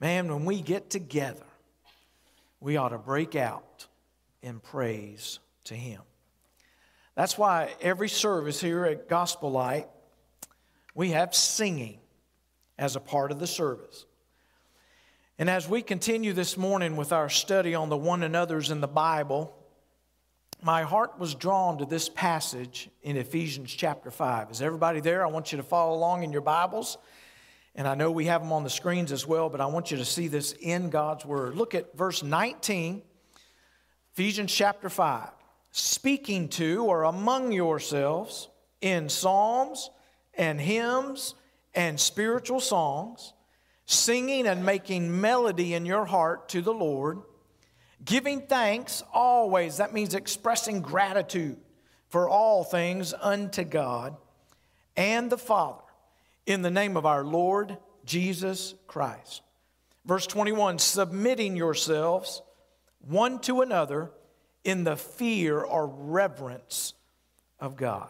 Man, when we get together, we ought to break out in praise to Him. That's why every service here at Gospel Light, we have singing as a part of the service. And as we continue this morning with our study on the one another's in the Bible, my heart was drawn to this passage in Ephesians chapter 5. Is everybody there? I want you to follow along in your Bibles. And I know we have them on the screens as well, but I want you to see this in God's Word. Look at verse 19, Ephesians chapter 5. Speaking to or among yourselves in psalms and hymns and spiritual songs, singing and making melody in your heart to the Lord, giving thanks always. That means expressing gratitude for all things unto God and the Father, in the name of our Lord Jesus Christ. Verse 21, submitting yourselves one to another in the fear or reverence of God.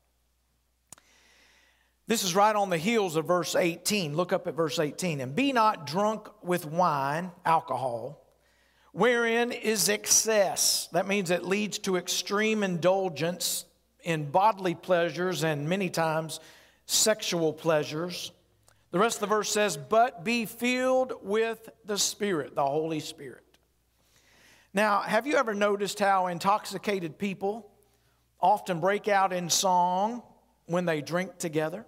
This is right on the heels of verse 18. Look up at verse 18. And be not drunk with wine, alcohol, wherein is excess. That means it leads to extreme indulgence in bodily pleasures and many times sexual pleasures. The rest of the verse says, but be filled with the Spirit, the Holy Spirit. Now, have you ever noticed how intoxicated people often break out in song when they drink together?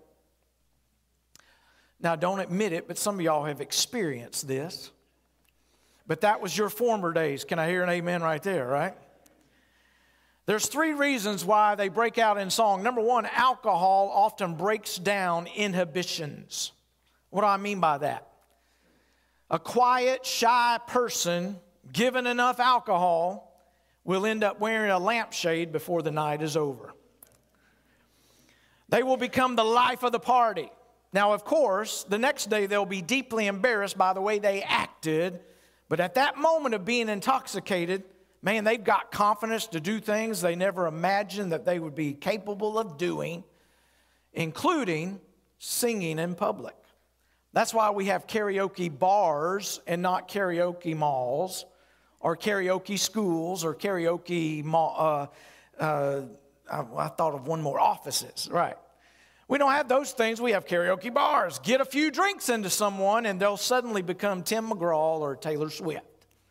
Now, don't admit it, but some of y'all have experienced this. But that was your former days. Can I hear an amen right there, right? There's three reasons why they break out in song. Number one, alcohol often breaks down inhibitions. What do I mean by that? A quiet, shy person given enough alcohol will end up wearing a lampshade before the night is over. They will become the life of the party. Now, of course, the next day they'll be deeply embarrassed by the way they acted, but at that moment of being intoxicated, man, they've got confidence to do things they never imagined that they would be capable of doing, including singing in public. That's why we have karaoke bars and not karaoke malls or karaoke schools or karaoke I thought of one more, offices, right? We don't have those things. We have karaoke bars. Get a few drinks into someone and they'll suddenly become Tim McGraw or Taylor Swift.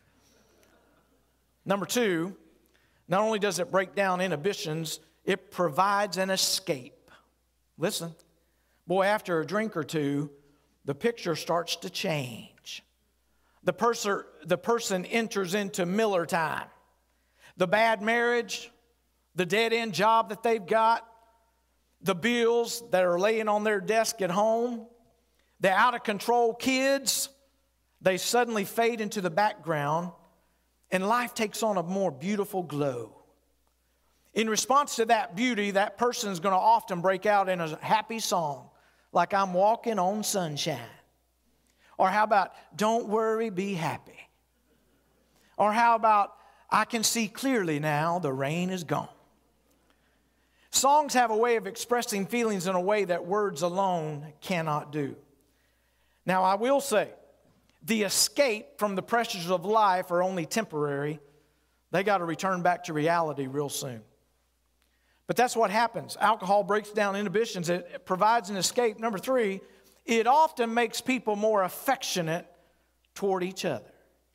Number two, not only does it break down inhibitions, it provides an escape. Listen, boy, after a drink or two, the picture starts to change. The person enters into Miller time. The bad marriage, the dead-end job that they've got, the bills that are laying on their desk at home, the out-of-control kids, they suddenly fade into the background, and life takes on a more beautiful glow. In response to that beauty, that person is going to often break out in a happy song, like I'm walking on sunshine. Or how about, don't worry, be happy. Or how about, I can see clearly now, the rain is gone. Songs have a way of expressing feelings in a way that words alone cannot do. Now, I will say, the escape from the pressures of life are only temporary. They got to return back to reality real soon. But that's what happens. Alcohol breaks down inhibitions. It provides an escape. Number three, it often makes people more affectionate toward each other.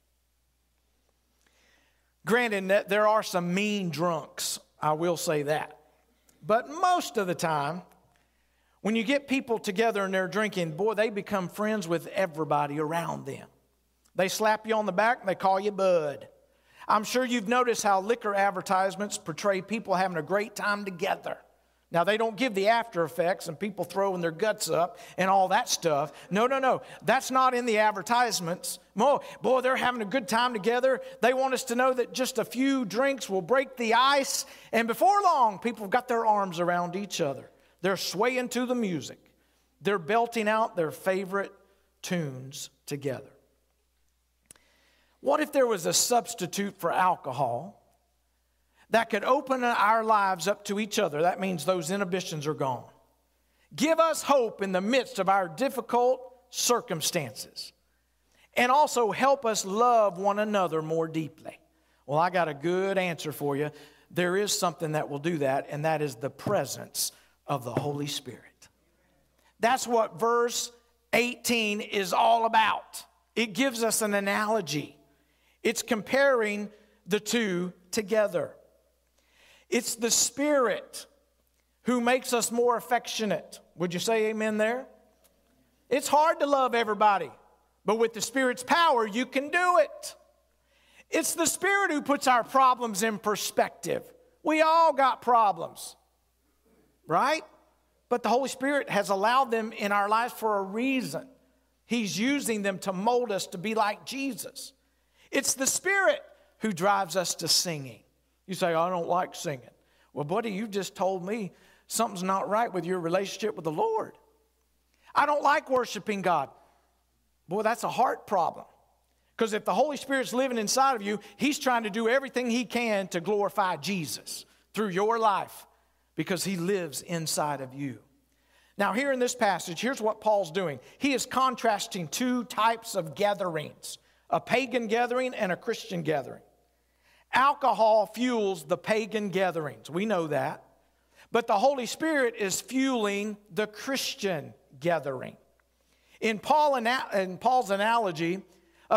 Granted, there are some mean drunks. I will say that. But most of the time, when you get people together and they're drinking, boy, they become friends with everybody around them. They slap you on the back and they call you bud. I'm sure you've noticed how liquor advertisements portray people having a great time together. Now, they don't give the after effects and people throwing their guts up and all that stuff. No. That's not in the advertisements. Boy, they're having a good time together. They want us to know that just a few drinks will break the ice. And before long, people have got their arms around each other. They're swaying to the music. They're belting out their favorite tunes together. What if there was a substitute for alcohol that could open our lives up to each other? That means those inhibitions are gone. Give us hope in the midst of our difficult circumstances. and also help us love one another more deeply. Well, I got a good answer for you. There is something that will do that, and that is the presence of the Holy Spirit. That's what verse 18 is all about. It gives us an analogy. It's comparing the two together. It's the Spirit who makes us more affectionate. Would you say amen there? It's hard to love everybody, but with the Spirit's power, you can do it. It's the Spirit who puts our problems in perspective. We all got problems, right? But the Holy Spirit has allowed them in our lives for a reason. He's using them to mold us to be like Jesus. It's the Spirit who drives us to singing. You say, I don't like singing. Well, buddy, you just told me something's not right with your relationship with the Lord. I don't like worshiping God. Boy, that's a heart problem. Because if the Holy Spirit's living inside of you, He's trying to do everything He can to glorify Jesus through your life because He lives inside of you. Now, here in this passage, here's what Paul's doing. He is contrasting two types of gatherings, a pagan gathering and a Christian gathering. Alcohol fuels the pagan gatherings. We know that. But the Holy Spirit is fueling the Christian gathering. In Paul's analogy, a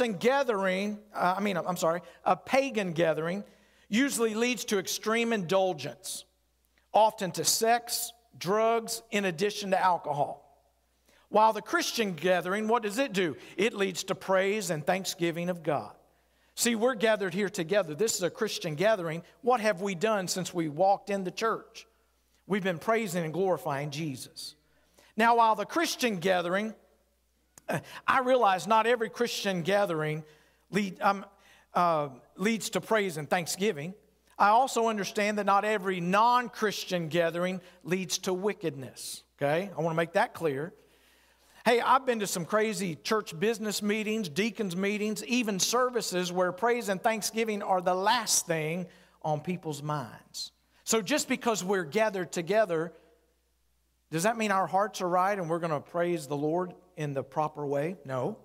pagan gathering usually leads to extreme indulgence, often to sex, drugs, in addition to alcohol. While the Christian gathering, what does it do? It leads to praise and thanksgiving of God. See, we're gathered here together. This is a Christian gathering. What have we done since we walked in the church? We've been praising and glorifying Jesus. Now, while the Christian gathering, I realize not every Christian gathering leads to praise and thanksgiving. I also understand that not every non-Christian gathering leads to wickedness. Okay? I want to make that clear. Hey, I've been to some crazy church business meetings, deacons meetings, even services where praise and thanksgiving are the last thing on people's minds. So just because we're gathered together, does that mean our hearts are right and we're going to praise the Lord in the proper way? No.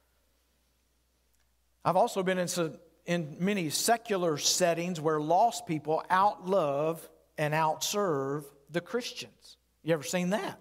I've also been in many secular settings where lost people outlove and outserve the Christians. You ever seen that?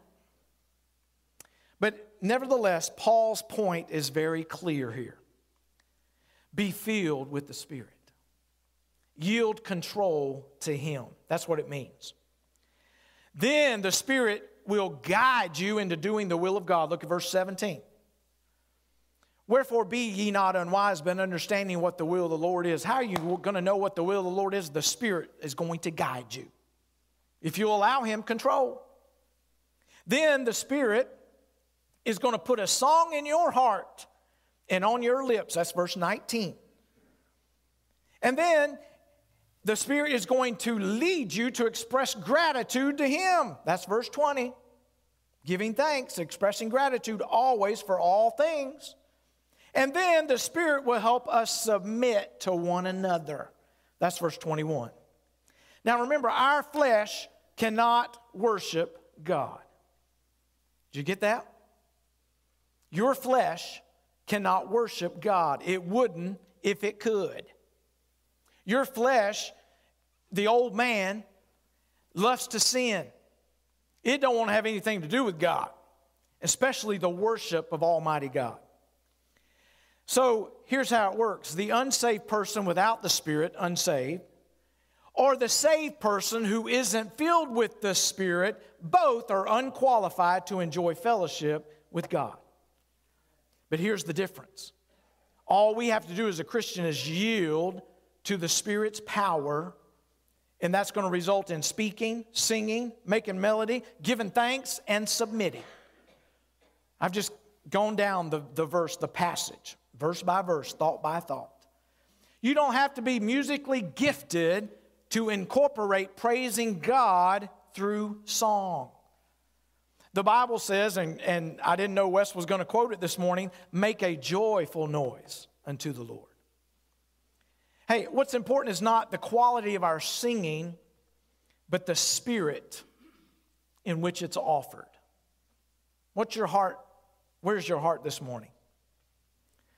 But nevertheless, Paul's point is very clear here. Be filled with the Spirit. Yield control to Him. That's what it means. Then the Spirit will guide you into doing the will of God. Look at verse 17. Wherefore be ye not unwise, but understanding what the will of the Lord is. How are you going to know what the will of the Lord is? The Spirit is going to guide you. If you allow Him control. Then the Spirit is going to put a song in your heart and on your lips. That's verse 19. And then the Spirit is going to lead you to express gratitude to Him. That's verse 20. Giving thanks, expressing gratitude always for all things. And then the Spirit will help us submit to one another. That's verse 21. Now remember, our flesh cannot worship God. Did you get that? Your flesh cannot worship God. It wouldn't if it could. Your flesh, the old man, loves to sin. It don't want to have anything to do with God, especially the worship of Almighty God. So here's how it works. The unsaved person without the Spirit, unsaved, or the saved person who isn't filled with the Spirit, both are unqualified to enjoy fellowship with God. But here's the difference. All we have to do as a Christian is yield to the Spirit's power, and that's going to result in speaking, singing, making melody, giving thanks, and submitting. I've just gone down the verse, the passage, verse by verse, thought by thought. You don't have to be musically gifted to incorporate praising God through song. The Bible says, and I didn't know Wes was going to quote it this morning, make a joyful noise unto the Lord. Hey, what's important is not the quality of our singing, but the spirit in which it's offered. What's your heart? Where's your heart this morning?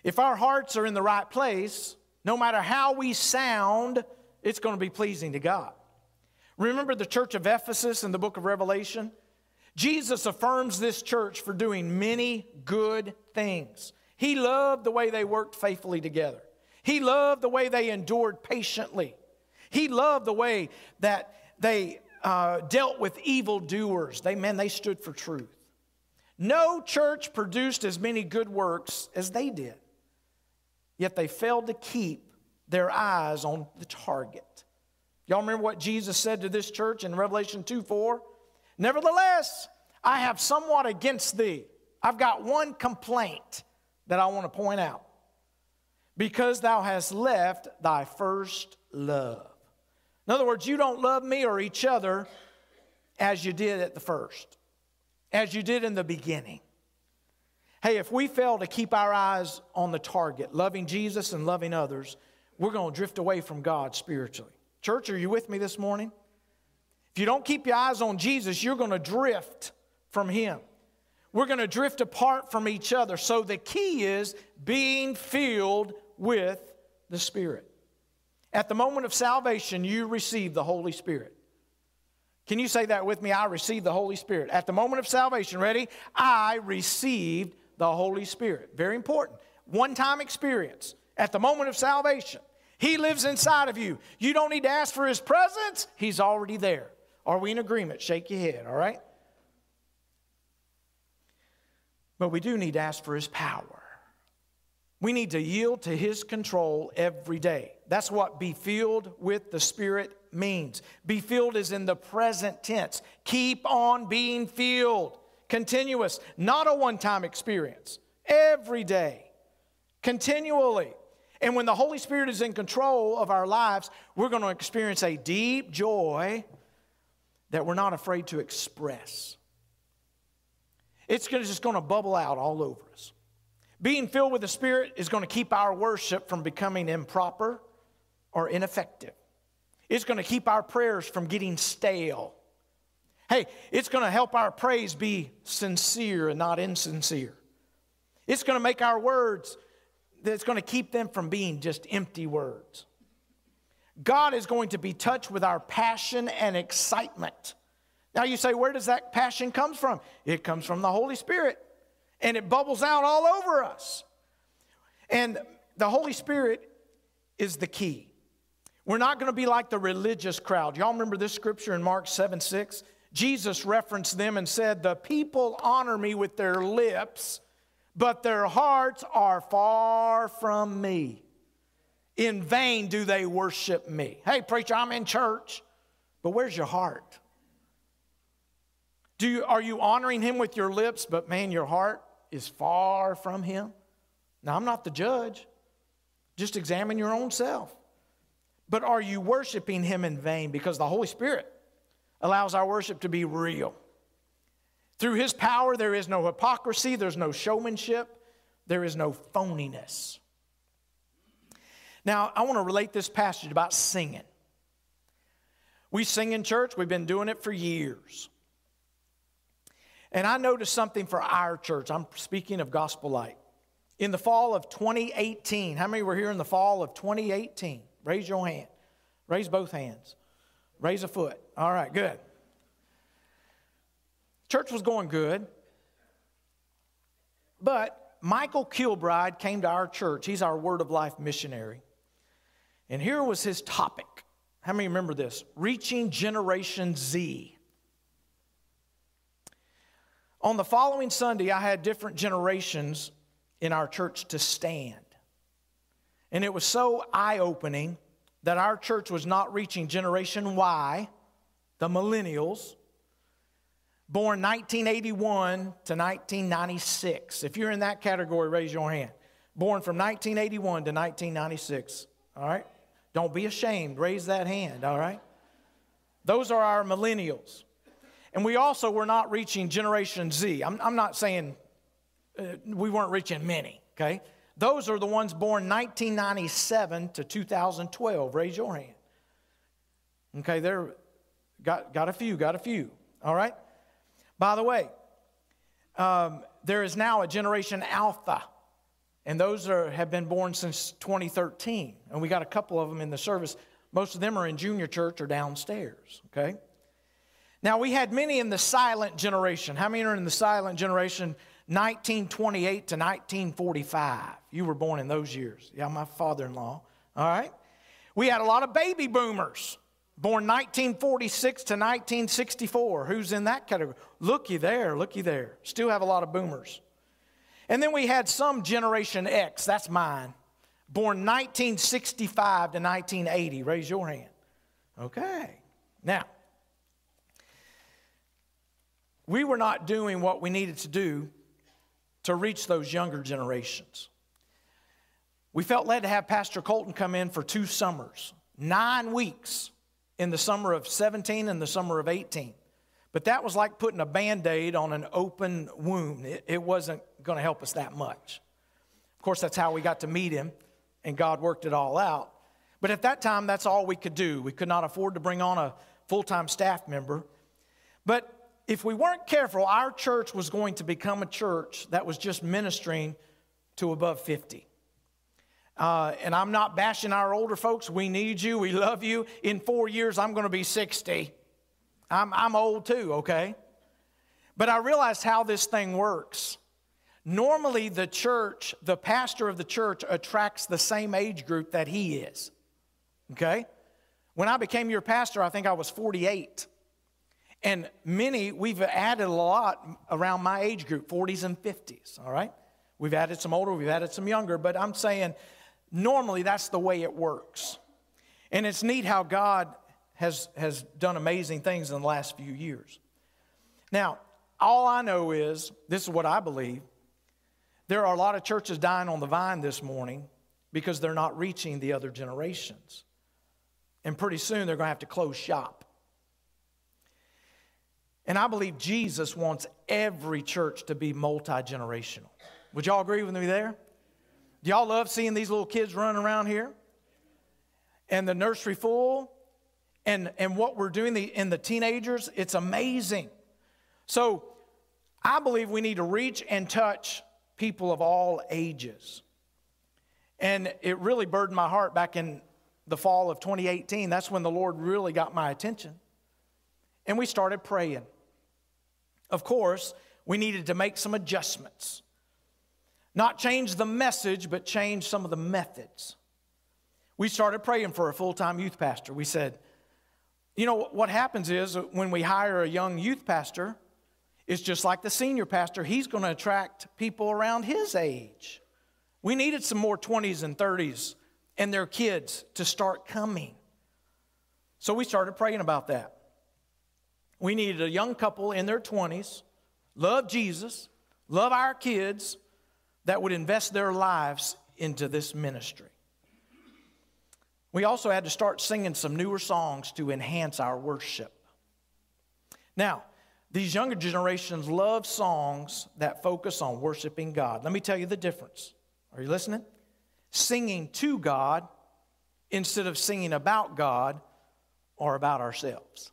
If our hearts are in the right place, no matter how we sound, it's going to be pleasing to God. Remember the church of Ephesus in the book of Revelation? Jesus affirms this church for doing many good things. He loved the way they worked faithfully together. He loved the way they endured patiently. He loved the way that they dealt with evildoers. They stood for truth. No church produced as many good works as they did. Yet they failed to keep their eyes on the target. Y'all remember what Jesus said to this church in Revelation 2:4? Nevertheless, I have somewhat against thee. I've got one complaint that I want to point out. Because thou hast left thy first love. In other words, you don't love me or each other as you did at the first, as you did in the beginning. Hey, if we fail to keep our eyes on the target, loving Jesus and loving others, we're going to drift away from God spiritually. Church, are you with me this morning? If you don't keep your eyes on Jesus, you're going to drift from Him. We're going to drift apart from each other. So the key is being filled with the Spirit. At the moment of salvation, you receive the Holy Spirit. Can you say that with me? I received the Holy Spirit. At the moment of salvation, ready? I received the Holy Spirit. Very important. One-time experience. At the moment of salvation, He lives inside of you. You don't need to ask for His presence. He's already there. Are we in agreement? Shake your head, all right? But we do need to ask for His power. We need to yield to His control every day. That's what be filled with the Spirit means. Be filled is in the present tense. Keep on being filled. Continuous, not a one-time experience. Every day. Continually. And when the Holy Spirit is in control of our lives, we're going to experience a deep joy that we're not afraid to express. It's just going to bubble out all over us. Being filled with the Spirit is going to keep our worship from becoming improper or ineffective. It's going to keep our prayers from getting stale. Hey, it's going to help our praise be sincere and not insincere. It's going to make our words, it's going to keep them from being just empty words. God is going to be touched with our passion and excitement. Now you say, where does that passion come from? It comes from the Holy Spirit. And it bubbles out all over us. And the Holy Spirit is the key. We're not going to be like the religious crowd. Y'all remember this scripture in Mark 7:6? Jesus referenced them and said, the people honor me with their lips, but their hearts are far from me. In vain do they worship me. Hey, preacher, I'm in church, but where's your heart? Are you honoring Him with your lips, but man, your heart is far from Him? Now, I'm not the judge. Just examine your own self. But are you worshiping Him in vain? Because the Holy Spirit allows our worship to be real. Through His power, there is no hypocrisy, there's no showmanship, there is no phoniness. Now, I want to relate this passage about singing. We sing in church, we've been doing it for years. And I noticed something for our church. I'm speaking of Gospel Light. In the fall of 2018, how many were here in the fall of 2018? Raise your hand. Raise both hands. Raise a foot. All right, good. Church was going good. But Michael Kilbride came to our church. He's our Word of Life missionary. And here was his topic. How many remember this? Reaching Generation Z. On the following Sunday, I had different generations in our church to stand. And it was so eye-opening that our church was not reaching Generation Y, the millennials, born 1981 to 1996. If you're in that category, raise your hand. Born from 1981 to 1996, all right? Don't be ashamed. Raise that hand, all right? Those are our millennials. And we also were not reaching Generation Z. I'm not saying we weren't reaching many, okay? Those are the ones born 1997 to 2012. Raise your hand. Okay, got a few, all right? By the way, there is now a Generation Alpha. And those have been born since 2013. And we got a couple of them in the service. Most of them are in junior church or downstairs, okay? Now, we had many in the silent generation. How many are in the silent generation, 1928 to 1945? You were born in those years. Yeah, my father-in-law, all right? We had a lot of baby boomers, born 1946 to 1964. Who's in that category? Looky there, looky there. Still have a lot of boomers. And then we had some Generation X, that's mine, born 1965 to 1980. Raise your hand. Okay. Now, we were not doing what we needed to do to reach those younger generations. We felt led to have Pastor Colton come in for 2 summers, 9 weeks in the summer of 17 and the summer of 18. But that was like putting a Band-Aid on an open wound. It wasn't going to help us that much. Of course, that's how we got to meet him, and God worked it all out. But at that time, that's all we could do. We could not afford to bring on a full-time staff member. But if we weren't careful, our church was going to become a church that was just ministering to above 50. And I'm not bashing our older folks. We need you. We love you. In 4 years, I'm going to be 60. I'm old too, okay? But I realized how this thing works. Normally, the church, the pastor of the church attracts the same age group that he is, okay? When I became your pastor, I think I was 48. And we've added a lot around my age group, 40s and 50s, all right? We've added some older, we've added some younger, but I'm saying normally that's the way it works. And it's neat how God has done amazing things in the last few years. Now, all I know is, this is what I believe, there are a lot of churches dying on the vine this morning because they're not reaching the other generations. And pretty soon they're going to have to close shop. And I believe Jesus wants every church to be multi-generational. Would y'all agree with me there? Do y'all love seeing these little kids running around here? And the nursery full? And what we're doing in the teenagers, it's amazing. So I believe we need to reach and touch people of all ages. And it really burdened my heart back in the fall of 2018. That's when the Lord really got my attention. And we started praying. Of course, we needed to make some adjustments. Not change the message, but change some of the methods. We started praying for a full-time youth pastor. We said, you know, what happens is when we hire a young youth pastor, it's just like the senior pastor. He's going to attract people around his age. We needed some more 20s and 30s and their kids to start coming. So we started praying about that. We needed a young couple in their 20s, love Jesus, love our kids, that would invest their lives into this ministry. We also had to start singing some newer songs to enhance our worship. Now, these younger generations love songs that focus on worshiping God. Let me tell you the difference. Are you listening? Singing to God instead of singing about God or about ourselves.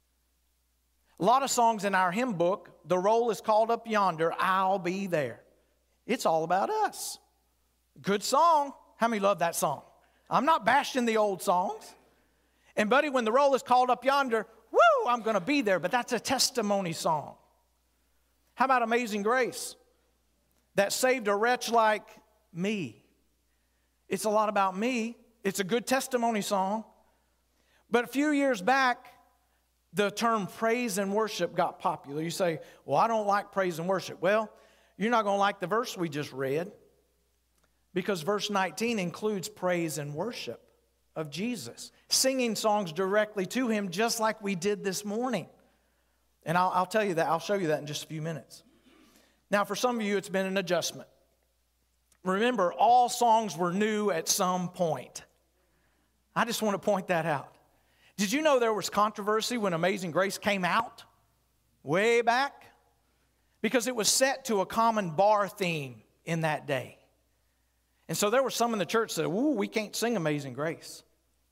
A lot of songs in our hymn book, the roll is called Up Yonder, I'll Be There. It's all about us. Good song. How many love that song? I'm not bashing the old songs. And buddy, when the roll is called Up Yonder, woo, I'm going to be there. But that's a testimony song. How about Amazing Grace? That saved a wretch like me. It's a lot about me. It's a good testimony song. But a few years back, the term praise and worship got popular. You say, well, I don't like praise and worship. Well, you're not going to like the verse we just read, because verse 19 includes praise and worship of Jesus, singing songs directly to him just like we did this morning. And I'll tell you that. I'll show you that in just a few minutes. Now, for some of you, it's been an adjustment. Remember, all songs were new at some point. I just want to point that out. Did you know there was controversy when Amazing Grace came out? Way back? Because it was set to a common bar theme in that day. And so there were some in the church that said, ooh, we can't sing Amazing Grace.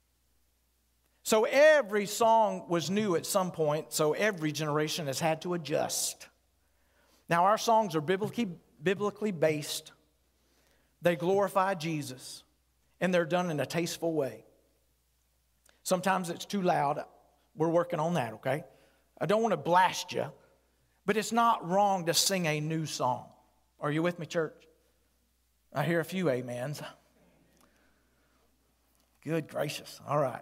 So every song was new at some point, so every generation has had to adjust. Now, our songs are biblically based. They glorify Jesus, and they're done in a tasteful way. Sometimes it's too loud. We're working on that, okay? I don't want to blast you, but it's not wrong to sing a new song. Are you with me, church? I hear a few amens. Good gracious. All right.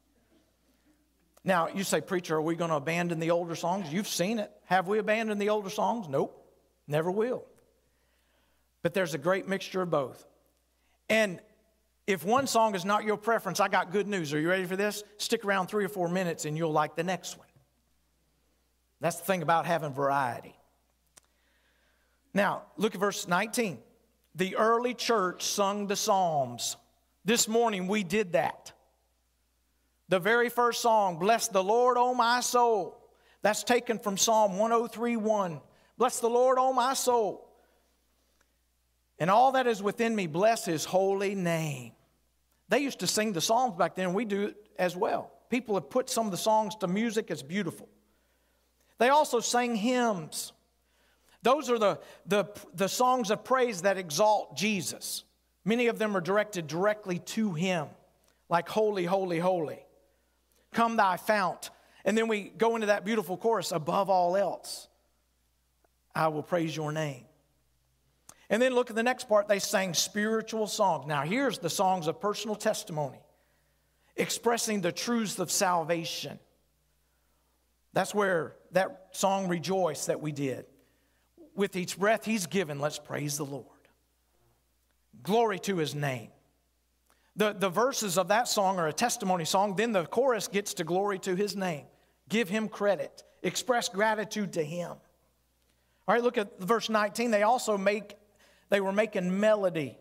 Now, you say, preacher, are we going to abandon the older songs? You've seen it. Have we abandoned the older songs? Nope. Never will. But there's a great mixture of both. And if one song is not your preference, I got good news. Are you ready for this? Stick around 3 or 4 minutes and you'll like the next one. That's the thing about having variety. Now, look at verse 19. The early church sung the Psalms. This morning we did that. The very first song, Bless the Lord, O my soul. That's taken from Psalm 103:1. Bless the Lord, O my soul. And all that is within me, bless his holy name. They used to sing the Psalms back then, and we do it as well. People have put some of the songs to music. It's beautiful. They also sang hymns. Those are the songs of praise that exalt Jesus. Many of them are directed directly to him, like Holy, Holy, Holy. Come thy fount. And then we go into that beautiful chorus, above all else, I will praise your name. And then look at the next part, they sang spiritual songs. Now here's the songs of personal testimony, expressing the truths of salvation. That's where that song, Rejoice, that we did. With each breath he's given, let's praise the Lord. Glory to his name. The verses of that song are a testimony song. Then the chorus gets to glory to his name. Give him credit. Express gratitude to him. All right, look at verse 19. They were making melody.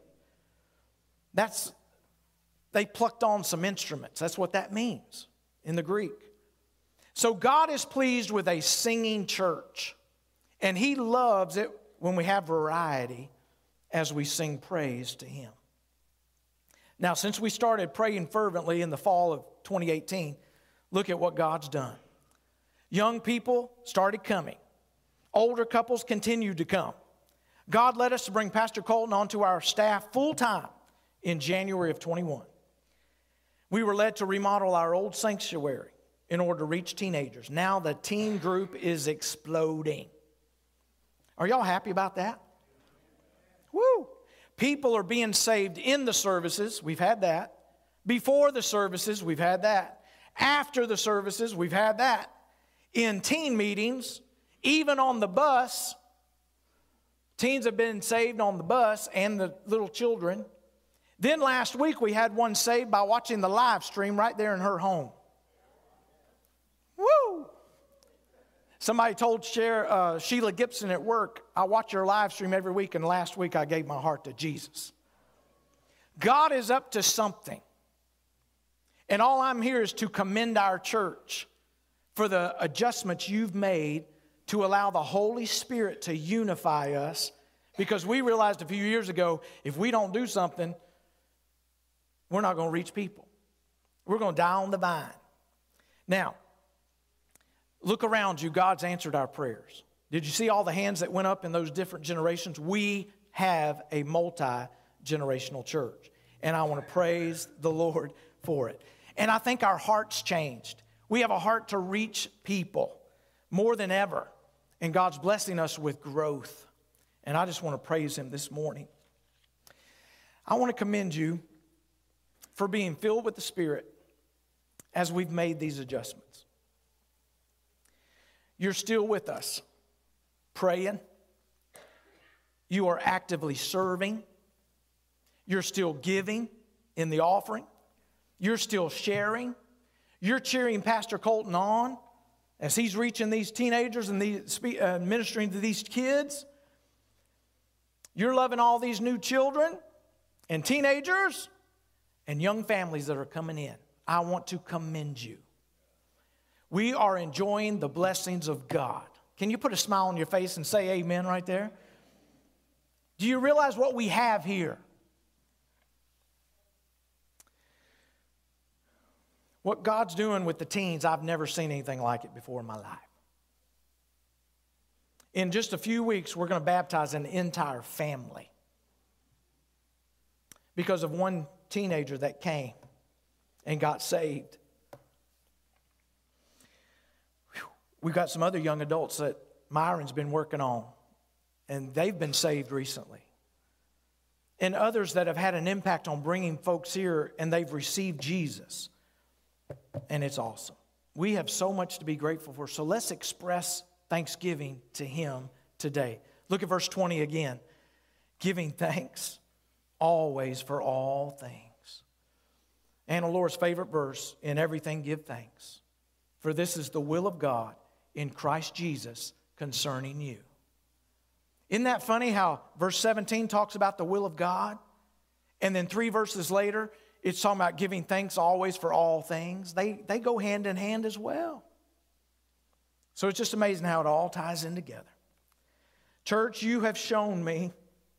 They plucked on some instruments. That's what that means in the Greek. So God is pleased with a singing church. And he loves it when we have variety as we sing praise to him. Now, since we started praying fervently in the fall of 2018, look at what God's done. Young people started coming. Older couples continued to come. God led us to bring Pastor Colton onto our staff full-time in January of 21. We were led to remodel our old sanctuary in order to reach teenagers. Now the teen group is exploding. Are y'all happy about that? Woo! People are being saved in the services. We've had that. Before the services, we've had that. After the services, we've had that. In teen meetings, even on the bus, teens have been saved on the bus and the little children. Then last week we had one saved by watching the live stream right there in her home. Woo! Somebody told Sheila Gibson at work, I watch your live stream every week, and last week I gave my heart to Jesus. God is up to something. And all I'm here is to commend our church for the adjustments you've made to allow the Holy Spirit to unify us, because we realized a few years ago, if we don't do something, we're not going to reach people. We're going to die on the vine. Now, look around you. God's answered our prayers. Did you see all the hands that went up in those different generations? We have a multi-generational church, and I want to praise the Lord for it. And I think our hearts changed. We have a heart to reach people more than ever, and God's blessing us with growth. And I just want to praise him this morning. I want to commend you for being filled with the Spirit as we've made these adjustments. You're still with us, praying. You are actively serving. You're still giving in the offering. You're still sharing. You're cheering Pastor Colton on as he's reaching these teenagers and ministering to these kids. You're loving all these new children and teenagers and young families that are coming in. I want to commend you. We are enjoying the blessings of God. Can you put a smile on your face and say amen right there? Do you realize what we have here? What God's doing with the teens, I've never seen anything like it before in my life. In just a few weeks, we're going to baptize an entire family. because of one teenager that came and got saved. We've got some other young adults that Myron's been working on, and they've been saved recently. And others that have had an impact on bringing folks here, and they've received Jesus. And it's awesome. We have so much to be grateful for. So let's express thanksgiving to Him today. Look at verse 20 again. Giving thanks always for all things. Anna Laura's favorite verse, in everything give thanks. For this is the will of God in Christ Jesus concerning you. Isn't that funny how verse 17 talks about the will of God? And then 3 verses later, it's talking about giving thanks always for all things. They go hand in hand as well. So it's just amazing how it all ties in together. Church, you have shown me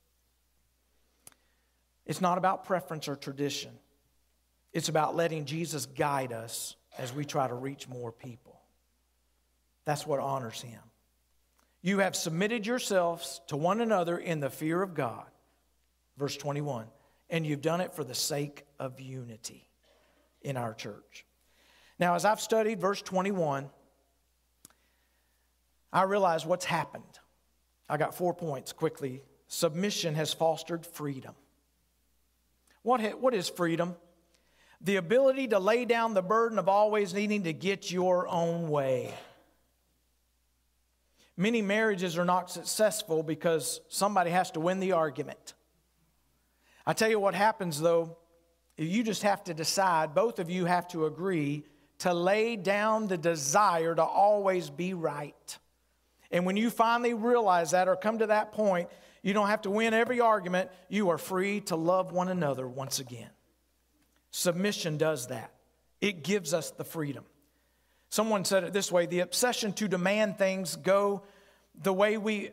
it's not about preference or tradition. It's about letting Jesus guide us as we try to reach more people. That's what honors Him. You have submitted yourselves to one another in the fear of God. Verse 21. And you've done it for the sake of unity in our church. Now, as I've studied verse 21, I realize what's happened. I got 4 points quickly. Submission has fostered freedom. What is freedom? The ability to lay down the burden of always needing to get your own way. Many marriages are not successful because somebody has to win the argument. I tell you what happens though, you just have to decide, both of you have to agree to lay down the desire to always be right. And when you finally realize that or come to that point, you don't have to win every argument. You are free to love one another once again. Submission does that. It gives us the freedom. Someone said it this way: the obsession to demand things go the way we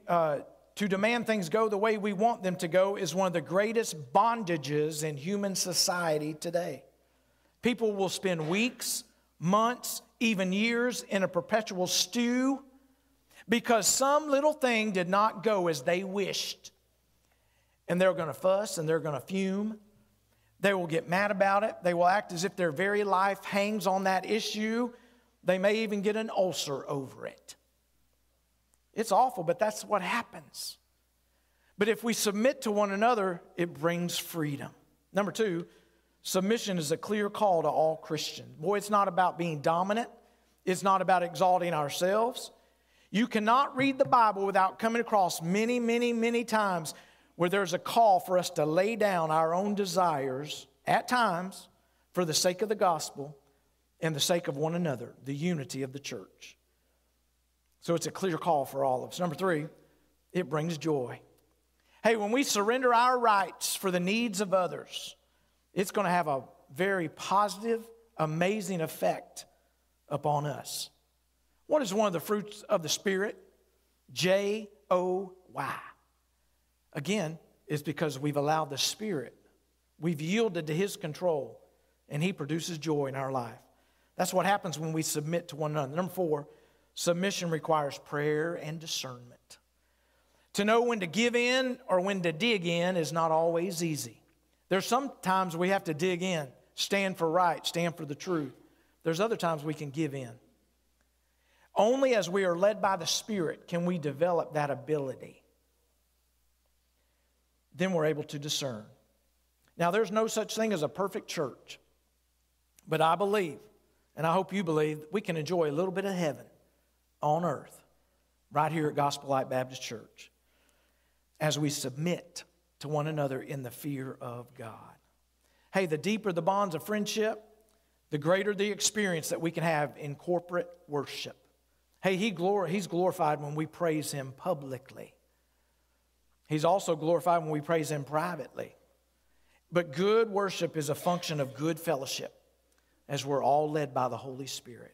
want them to go is one of the greatest bondages in human society today. People will spend weeks, months, even years in a perpetual stew because some little thing did not go as they wished. And they're going to fuss and they're going to fume. They will get mad about it. They will act as if their very life hangs on that issue. They may even get an ulcer over it. It's awful, but that's what happens. But if we submit to one another, it brings freedom. Number 2, submission is a clear call to all Christians. Boy, it's not about being dominant. It's not about exalting ourselves. You cannot read the Bible without coming across many, many, many times where there's a call for us to lay down our own desires at times for the sake of the gospel and the sake of one another, the unity of the church. So it's a clear call for all of us. Number 3, it brings joy. Hey, when we surrender our rights for the needs of others, it's going to have a very positive, amazing effect upon us. What is one of the fruits of the Spirit? Joy. Again, it's because we've allowed the Spirit. We've yielded to His control, and He produces joy in our life. That's what happens when we submit to one another. Number 4, submission requires prayer and discernment. To know when to give in or when to dig in is not always easy. There's some times we have to dig in, stand for right, stand for the truth. There's other times we can give in. Only as we are led by the Spirit can we develop that ability. Then we're able to discern. Now, there's no such thing as a perfect church. But I believe, and I hope you believe, we can enjoy a little bit of heaven on earth right here at Gospel Light Baptist Church as we submit to one another in the fear of God. Hey, the deeper the bonds of friendship, the greater the experience that we can have in corporate worship. Hey, He's glorified when we praise Him publicly. He's also glorified when we praise Him privately. But good worship is a function of good fellowship as we're all led by the Holy Spirit.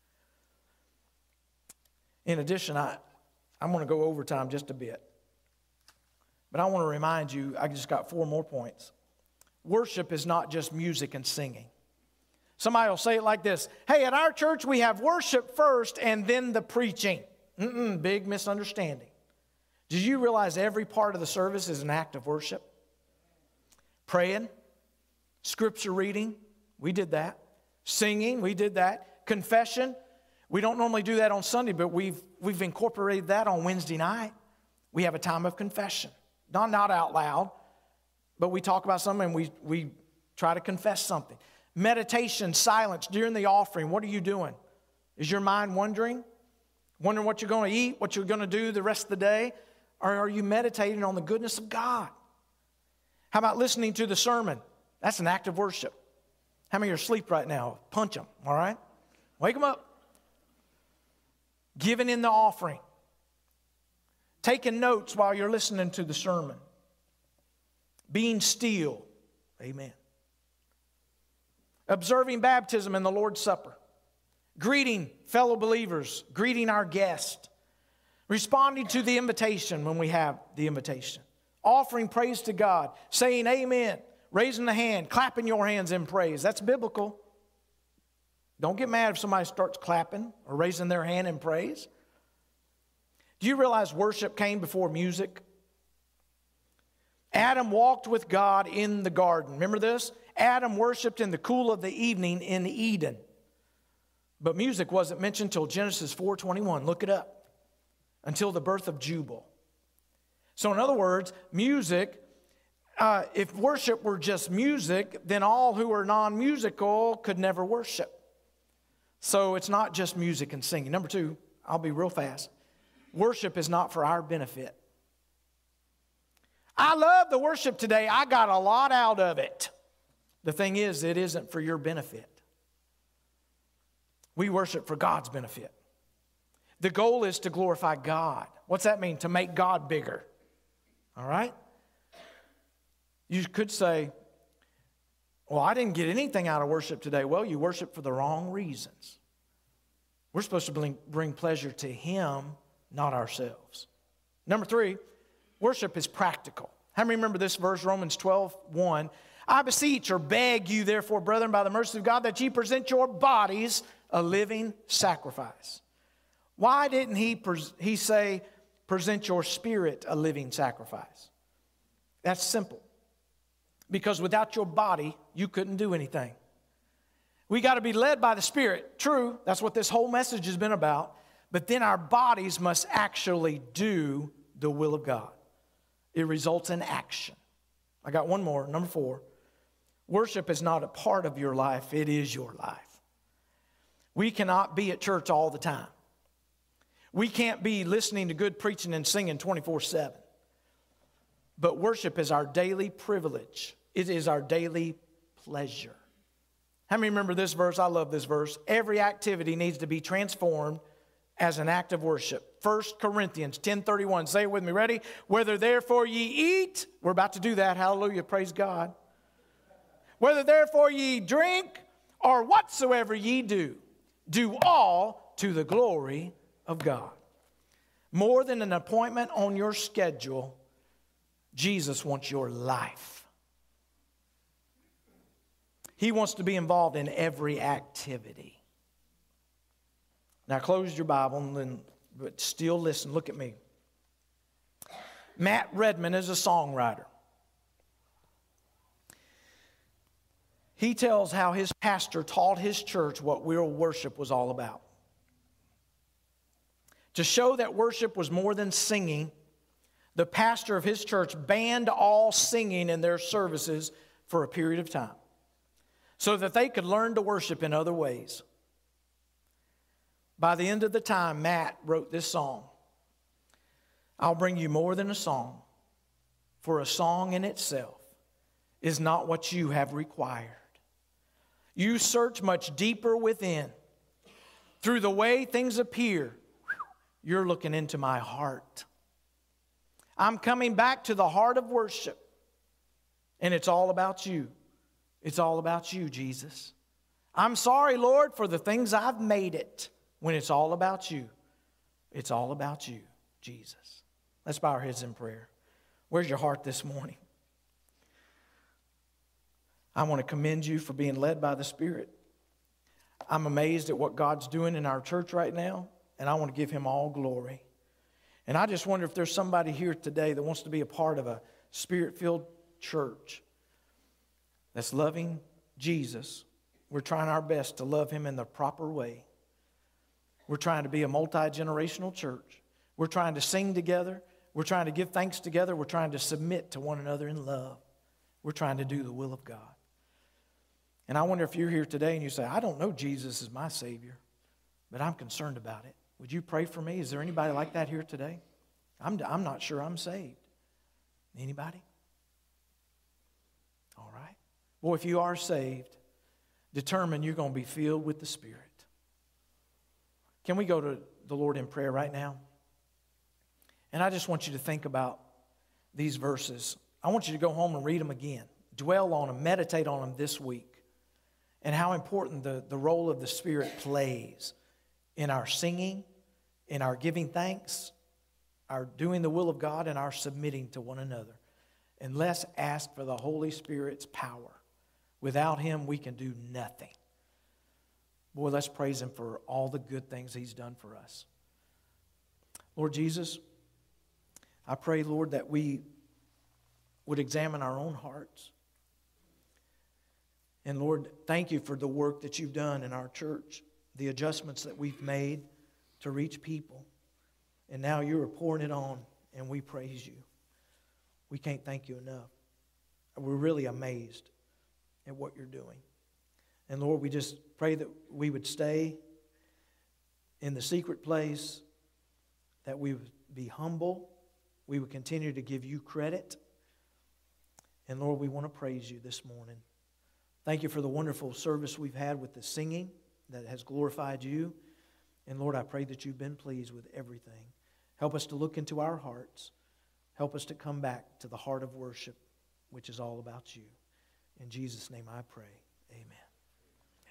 In addition, I'm going to go over time just a bit. But I want to remind you, I just got 4 more points. Worship is not just music and singing. Somebody will say it like this: hey, at our church we have worship first and then the preaching. Big misunderstanding. Did you realize every part of the service is an act of worship? Praying, scripture reading, we did that. Singing, we did that. Confession, we don't normally do that on Sunday, but we've incorporated that on Wednesday night. We have a time of confession. Not out loud, but we talk about something and we try to confess something. Meditation, silence during the offering. What are you doing? Is your mind wondering? Wondering what you're going to eat, what you're going to do the rest of the day? Or are you meditating on the goodness of God? How about listening to the sermon? That's an act of worship. How many are asleep right now? Punch them, all right? Wake them up. Giving in the offering. Taking notes while you're listening to the sermon. Being still. Amen. Observing baptism and the Lord's Supper. Greeting fellow believers. Greeting our guest. Responding to the invitation when we have the invitation. Offering praise to God. Saying amen. Raising the hand. Clapping your hands in praise. That's biblical. Don't get mad if somebody starts clapping or raising their hand in praise. Do you realize worship came before music? Adam walked with God in the garden. Remember this? Adam worshiped in the cool of the evening in Eden. But music wasn't mentioned until Genesis 4:21. Look it up. Until the birth of Jubal. So in other words, music, if worship were just music, then all who are non-musical could never worship. So it's not just music and singing. Number two, I'll be real fast. Worship is not for our benefit. I love the worship today. I got a lot out of it. The thing is, it isn't for your benefit. We worship for God's benefit. The goal is to glorify God. What's that mean? To make God bigger. All right? You could say, well, I didn't get anything out of worship today. Well, you worship for the wrong reasons. We're supposed to bring pleasure to Him, not ourselves. Number three, worship is practical. How many remember this verse, Romans 12:1? I beseech or beg you, therefore, brethren, by the mercy of God, that ye present your bodies a living sacrifice. Why didn't he say, present your spirit a living sacrifice? That's simple. Because without your body, you couldn't do anything. We got to be led by the Spirit. True, that's what this whole message has been about. But then our bodies must actually do the will of God. It results in action. I got one more, number 4. Worship is not a part of your life, it is your life. We cannot be at church all the time. We can't be listening to good preaching and singing 24/7. But worship is our daily privilege. It is our daily pleasure. How many remember this verse? I love this verse. Every activity needs to be transformed as an act of worship. 1 Corinthians 10:31. Say it with me. Ready? Whether therefore ye eat. We're about to do that. Hallelujah. Praise God. Whether therefore ye drink or whatsoever ye do, do all to the glory of God. More than an appointment on your schedule, Jesus wants your life. He wants to be involved in every activity. Now close your Bible, but still listen. Look at me. Matt Redman is a songwriter. He tells how his pastor taught his church what real worship was all about. To show that worship was more than singing, the pastor of his church banned all singing in their services for a period of time so that they could learn to worship in other ways. By the end of the time, Matt wrote this song. I'll bring you more than a song, for a song in itself is not what you have required. You search much deeper within. Through the way things appear, you're looking into my heart. I'm coming back to the heart of worship, and it's all about you. It's all about you, Jesus. I'm sorry, Lord, for the things I've made it. When it's all about you, it's all about you, Jesus. Let's bow our heads in prayer. Where's your heart this morning? I want to commend you for being led by the Spirit. I'm amazed at what God's doing in our church right now, and I want to give Him all glory. And I just wonder if there's somebody here today that wants to be a part of a Spirit-filled church. that's loving Jesus. We're trying our best to love him in the proper way. We're trying to be a multi-generational church. We're trying to sing together. We're trying to give thanks together. We're trying to submit to one another in love. We're trying to do the will of God. And I wonder if you're here today and you say, I don't know Jesus is my Savior, but I'm concerned about it. Would you pray for me? Is there anybody like that here today? I'm not sure I'm saved. Anybody? All right. Well, if you are saved, determine you're going to be filled with the Spirit. Can we go to the Lord in prayer right now? And I just want you to think about these verses. I want you to go home and read them again. Dwell on them, meditate on them this week. And how important the role of the Spirit plays in our singing, in our giving thanks, our doing the will of God, and our submitting to one another. And let's ask for the Holy Spirit's power. Without him, we can do nothing. Boy, let's praise him for all the good things he's done for us. Lord Jesus, I pray, Lord, that we would examine our own hearts. And Lord, thank you for the work that you've done in our church, the adjustments that we've made to reach people. And now you're pouring it on, and we praise you. We can't thank you enough. We're really amazed at what you're doing. And Lord, we just pray that we would stay in the secret place, that we would be humble, we would continue to give you credit. And Lord, we want to praise you this morning. Thank you for the wonderful service we've had with the singing that has glorified you. And Lord, I pray that you've been pleased with everything. Help us to look into our hearts. Help us to come back to the heart of worship, which is all about you. In Jesus' name I pray.